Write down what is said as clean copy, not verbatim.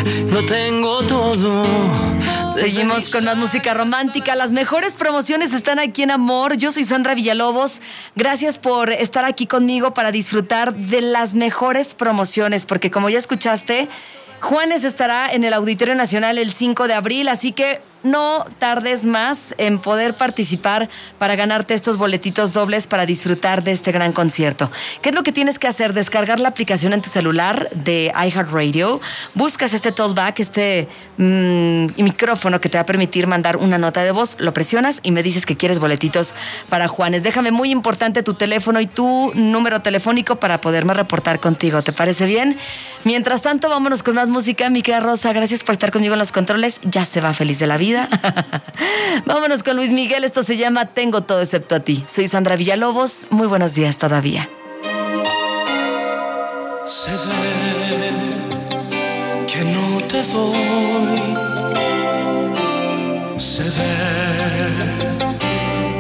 lo tengo todo. Seguimos con más música romántica. Las mejores promociones están aquí en Amor. Yo soy Sandra Villalobos. Gracias por estar aquí conmigo para disfrutar de las mejores promociones, porque como ya escuchaste, Juanes estará en el Auditorio Nacional el 5 de abril, así que no tardes más en poder participar para ganarte estos boletitos dobles para disfrutar de este gran concierto. ¿Qué es lo que tienes que hacer? Descargar la aplicación en tu celular de iHeartRadio. Buscas este talkback, micrófono que te va a permitir mandar una nota de voz. Lo presionas y me dices que quieres boletitos para Juanes. Déjame muy importante tu teléfono y tu número telefónico para poderme reportar contigo. ¿Te parece bien? Mientras tanto, vámonos con más música. Mi querida Rosa, gracias por estar conmigo en los controles. Ya se va feliz de la vida. Vámonos con Luis Miguel. Esto se llama Tengo todo excepto a ti. Soy Sandra Villalobos. Muy buenos días todavía. Se ve que no te voy. Se ve